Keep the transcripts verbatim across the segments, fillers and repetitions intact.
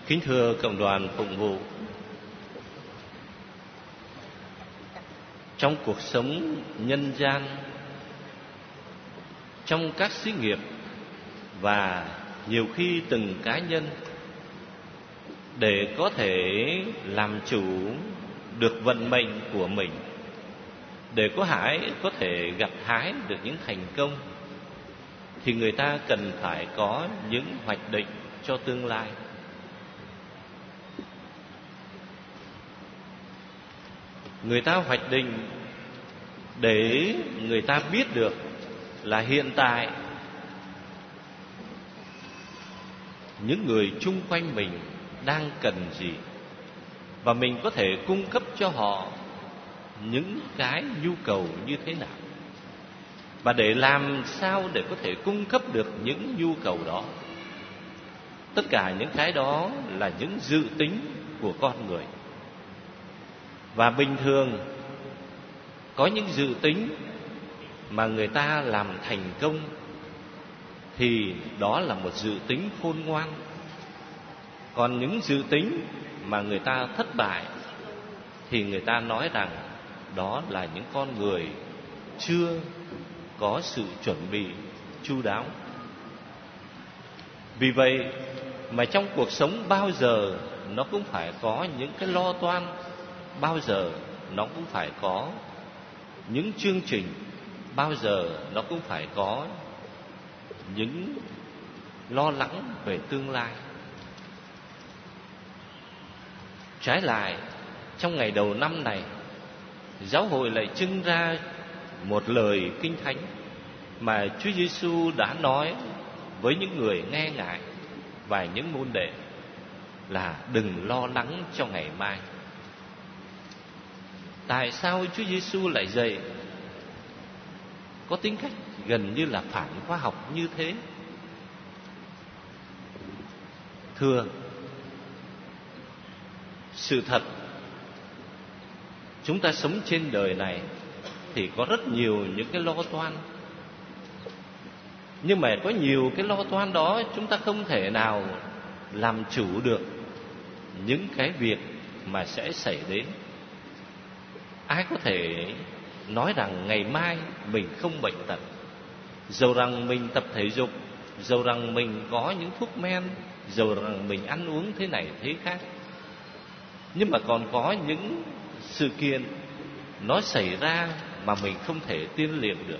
Kính thưa cộng đoàn phụng vụ, trong cuộc sống nhân gian, trong các xí nghiệp và nhiều khi từng cá nhân, để có thể làm chủ được vận mệnh của mình, để có hái có thể gặt hái được những thành công, thì người ta cần phải có những hoạch định cho tương lai. Người ta hoạch định để người ta biết được là hiện tại những người chung quanh mình đang cần gì, và mình có thể cung cấp cho họ những cái nhu cầu như thế nào. Và để làm sao để có thể cung cấp được những nhu cầu đó, tất cả những cái đó là những dự tính của con người. Và bình thường có những dự tính mà người ta làm thành công thì đó là một dự tính khôn ngoan. Còn những dự tính mà người ta thất bại thì người ta nói rằng đó là những con người chưa có sự chuẩn bị chu đáo. Vì vậy mà trong cuộc sống bao giờ nó cũng phải có những cái lo toan, bao giờ nó cũng phải có những chương trình, bao giờ nó cũng phải có những lo lắng về tương lai. Trái lại, trong ngày đầu năm này, giáo hội lại trưng ra một lời kinh thánh mà Chúa Giêsu đã nói với những người nghe ngại và những môn đệ là đừng lo lắng cho ngày mai. Tại sao Chúa Giêsu lại dạy có tính cách gần như là phản khoa học như thế? Thưa, sự thật, chúng ta sống trên đời này thì có rất nhiều những cái lo toan. Nhưng mà có nhiều cái lo toan đó chúng ta không thể nào làm chủ được những cái việc mà sẽ xảy đến. Ai có thể nói rằng ngày mai mình không bệnh tật, dầu rằng mình tập thể dục, dầu rằng mình có những thuốc men, dầu rằng mình ăn uống thế này thế khác. Nhưng mà còn có những sự kiện nó xảy ra mà mình không thể tiên liệu được.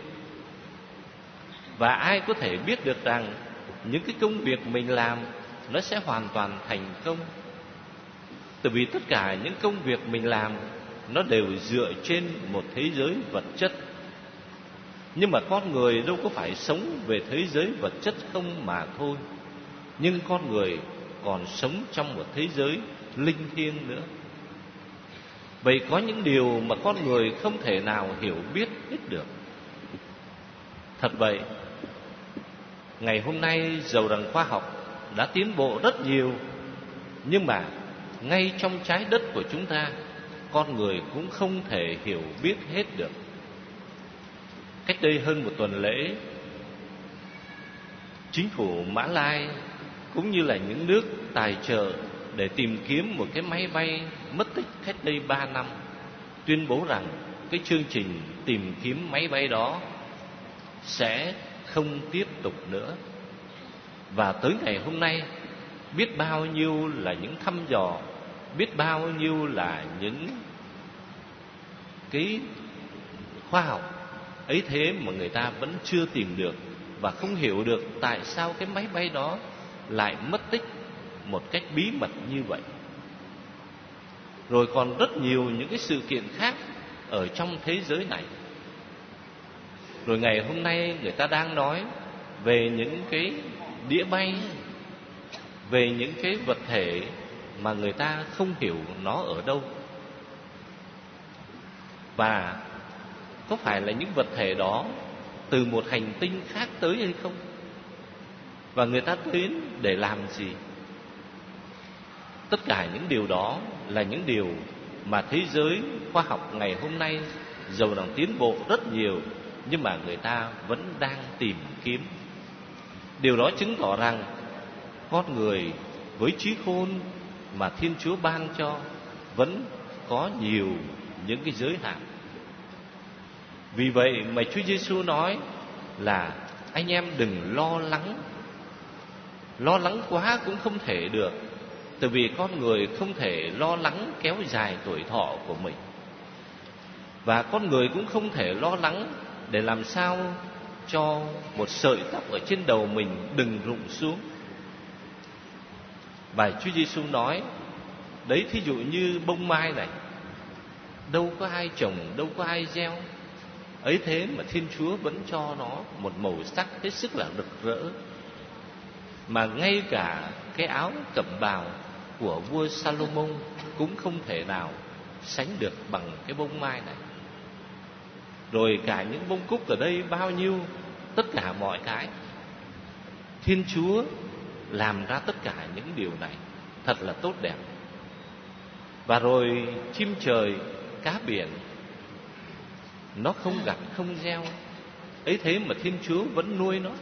Và ai có thể biết được rằng những cái công việc mình làm nó sẽ hoàn toàn thành công? Tại vì tất cả những công việc mình làm nó đều dựa trên một thế giới vật chất. Nhưng mà con người đâu có phải sống về thế giới vật chất không mà thôi, nhưng con người còn sống trong một thế giới linh thiêng nữa. Vậy có những điều mà con người không thể nào hiểu biết hết được. Thật vậy, ngày hôm nay dầu rằng khoa học đã tiến bộ rất nhiều, nhưng mà ngay trong trái đất của chúng ta, con người cũng không thể hiểu biết hết được. Cách đây hơn một tuần lễ, chính phủ Mã Lai cũng như là những nước tài trợ để tìm kiếm một cái máy bay mất tích cách đây ba năm, tuyên bố rằng cái chương trình tìm kiếm máy bay đó sẽ không tiếp tục nữa. Và tới ngày hôm nay, biết bao nhiêu là những thăm dò, biết bao nhiêu là những cái khoa học ấy thế mà người ta vẫn chưa tìm được và không hiểu được tại sao cái máy bay đó lại mất tích một cách bí mật như vậy. Rồi còn rất nhiều những cái sự kiện khác ở trong thế giới này. Rồi ngày hôm nay người ta đang nói về những cái đĩa bay, về những cái vật thể mà người ta không hiểu nó ở đâu. Và có phải là những vật thể đó từ một hành tinh khác tới hay không? Và người ta đến để làm gì? Tất cả những điều đó là những điều mà thế giới khoa học ngày hôm nay dầu rằng tiến bộ rất nhiều, nhưng mà người ta vẫn đang tìm kiếm. Điều đó chứng tỏ rằng con người với trí khôn mà Thiên Chúa ban cho vẫn có nhiều những cái giới hạn. Vì vậy mà Chúa Giêsu nói là anh em đừng lo lắng. Lo lắng quá cũng không thể được, tại vì con người không thể lo lắng kéo dài tuổi thọ của mình. Và con người cũng không thể lo lắng để làm sao cho một sợi tóc ở trên đầu mình đừng rụng xuống. Và Chúa Giêsu nói, đấy, thí dụ như bông mai này, đâu có ai trồng, đâu có ai gieo, ấy thế mà Thiên Chúa vẫn cho nó một màu sắc hết sức là rực rỡ. Mà ngay cả cái áo cẩm bào của vua Salomon cũng không thể nào sánh được bằng cái bông mai này. Rồi cả những bông cúc ở đây bao nhiêu, tất cả mọi cái, Thiên Chúa làm ra tất cả những điều này thật là tốt đẹp. Và rồi chim trời, cá biển, nó không gặt không gieo, ấy thế mà Thiên Chúa vẫn nuôi nó.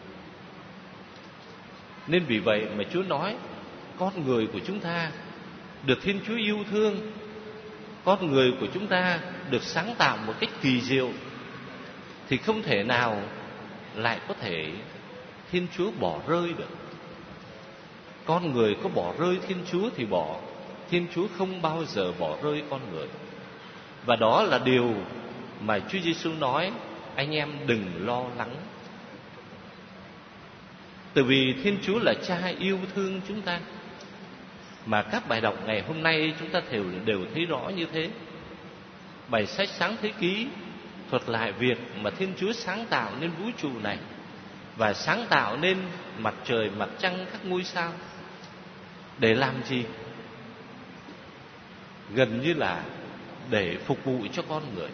Nên vì vậy mà Chúa nói, con người của chúng ta được Thiên Chúa yêu thương, con người của chúng ta được sáng tạo một cách kỳ diệu, thì không thể nào lại có thể Thiên Chúa bỏ rơi được. Con người có bỏ rơi Thiên Chúa thì bỏ, Thiên Chúa không bao giờ bỏ rơi con người. Và đó là điều mà Chúa Giêsu nói, anh em đừng lo lắng. Tại vì Thiên Chúa là Cha yêu thương chúng ta. Mà các bài đọc ngày hôm nay chúng ta đều, đều thấy rõ như thế. Bài sách Sáng Thế Ký thuật lại việc mà Thiên Chúa sáng tạo nên vũ trụ này, và sáng tạo nên mặt trời, mặt trăng, các ngôi sao. Để làm gì? Gần như là để phục vụ cho con người.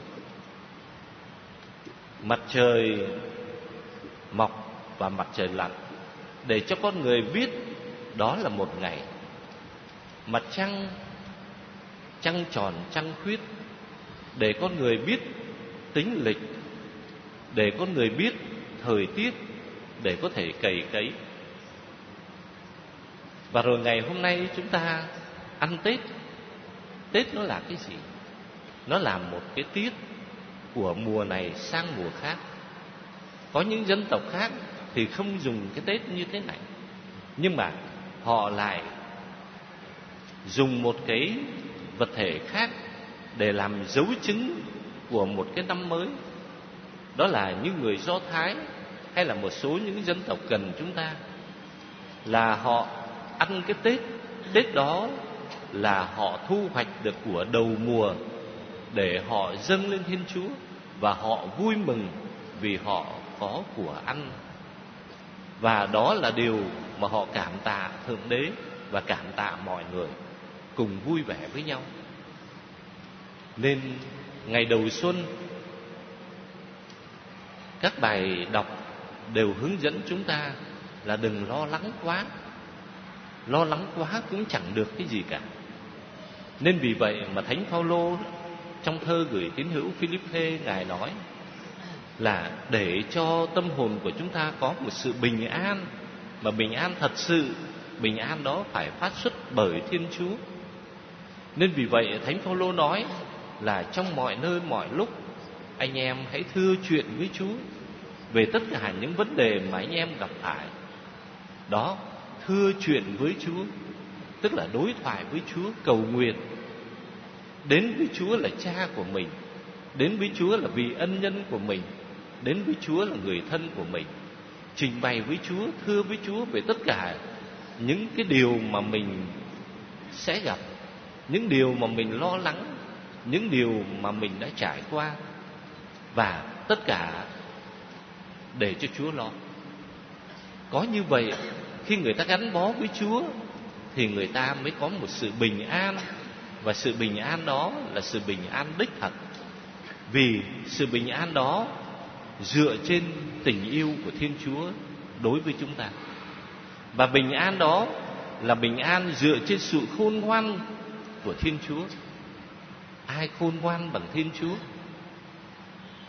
Mặt trời mọc và mặt trời lặn để cho con người biết đó là một ngày. Mặt trăng, trăng tròn trăng khuyết, để con người biết tính lịch, để con người biết thời tiết, để có thể cày cấy. Và rồi ngày hôm nay chúng ta ăn Tết. Tết nó là cái gì? Nó là một cái tiết của mùa này sang mùa khác. Có những dân tộc khác thì không dùng cái Tết như thế này, nhưng mà họ lại dùng một cái vật thể khác để làm dấu chứng của một cái năm mới. Đó là những người Do Thái hay là một số những dân tộc gần chúng ta, là họ ăn cái Tết. Tết đó là họ thu hoạch được của đầu mùa để họ dâng lên Thiên Chúa, và họ vui mừng vì họ có của ăn. Và đó là điều mà họ cảm tạ Thượng Đế và cảm tạ mọi người, cùng vui vẻ với nhau. Nên ngày đầu xuân, các bài đọc đều hướng dẫn chúng ta là đừng lo lắng quá. Lo lắng quá cũng chẳng được cái gì cả. Nên vì vậy mà Thánh Phaolô trong thơ gửi tín hữu Philippe, Ngài nói là để cho tâm hồn của chúng ta có một sự bình an, mà bình an thật sự, bình an đó phải phát xuất bởi Thiên Chúa. Nên vì vậy Thánh Phaolô nói là trong mọi nơi mọi lúc, anh em hãy thưa chuyện với Chúa về tất cả những vấn đề mà anh em gặp phải. Đó, thưa chuyện với Chúa tức là đối thoại với Chúa, cầu nguyện. Đến với Chúa là Cha của mình, đến với Chúa là vị ân nhân của mình, đến với Chúa là người thân của mình. Trình bày với Chúa, thưa với Chúa về tất cả những cái điều mà mình sẽ gặp, những điều mà mình lo lắng, những điều mà mình đã trải qua, và tất cả để cho Chúa lo. Có như vậy, khi người ta gắn bó với Chúa thì người ta mới có một sự bình an. Và sự bình an đó là sự bình an đích thật, vì sự bình an đó dựa trên tình yêu của Thiên Chúa đối với chúng ta. Và bình an đó là bình an dựa trên sự khôn ngoan của Thiên Chúa. Ai khôn ngoan bằng Thiên Chúa?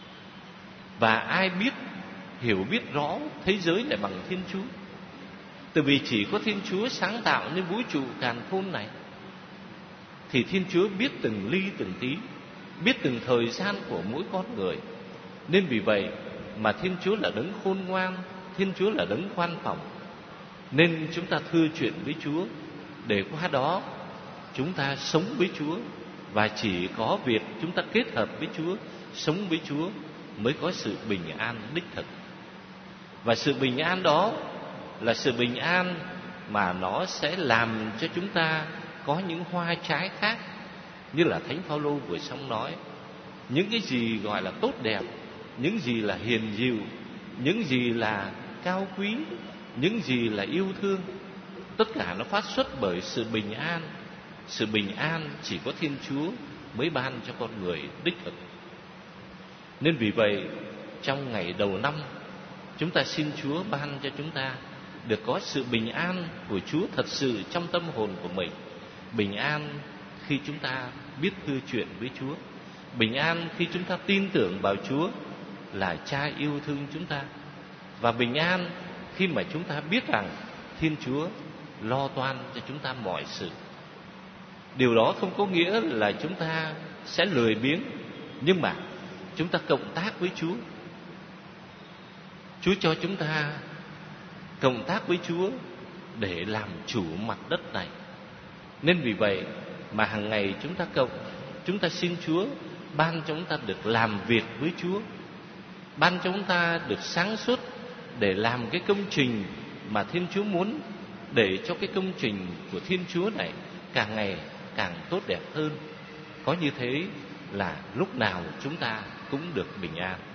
Và ai biết, hiểu biết rõ thế giới này bằng Thiên Chúa? Tại vì chỉ có Thiên Chúa sáng tạo nên vũ trụ càn khôn này, thì Thiên Chúa biết từng ly từng tí, biết từng thời gian của mỗi con người. Nên vì vậy mà Thiên Chúa là đấng khôn ngoan, Thiên Chúa là đấng khoan phóng. Nên chúng ta thưa chuyện với Chúa, để qua đó chúng ta sống với Chúa. Và chỉ có việc chúng ta kết hợp với Chúa, sống với Chúa, mới có sự bình an đích thực. Và sự bình an đó là sự bình an mà nó sẽ làm cho chúng ta có những hoa trái khác. Như là Thánh Phaolô vừa xong nói, những cái gì gọi là tốt đẹp, những gì là hiền dịu, những gì là cao quý, những gì là yêu thương, tất cả nó phát xuất bởi sự bình an. Sự bình an chỉ có Thiên Chúa mới ban cho con người đích thực. Nên vì vậy, trong ngày đầu năm, chúng ta xin Chúa ban cho chúng ta được có sự bình an của Chúa thật sự trong tâm hồn của mình. Bình an khi chúng ta biết thưa chuyện với Chúa. Bình an khi chúng ta tin tưởng vào Chúa là Cha yêu thương chúng ta. Và bình an khi mà chúng ta biết rằng Thiên Chúa lo toan cho chúng ta mọi sự. Điều đó không có nghĩa là chúng ta sẽ lười biếng, nhưng mà chúng ta cộng tác với Chúa. Chúa cho chúng ta cộng tác với Chúa để làm chủ mặt đất này. Nên vì vậy mà hàng ngày chúng ta cộng, chúng ta xin Chúa ban cho chúng ta được làm việc với Chúa, ban cho chúng ta được sáng suốt để làm cái công trình mà Thiên Chúa muốn, để cho cái công trình của Thiên Chúa này càng ngày càng tốt đẹp hơn. Có như thế là lúc nào chúng ta cũng được bình an.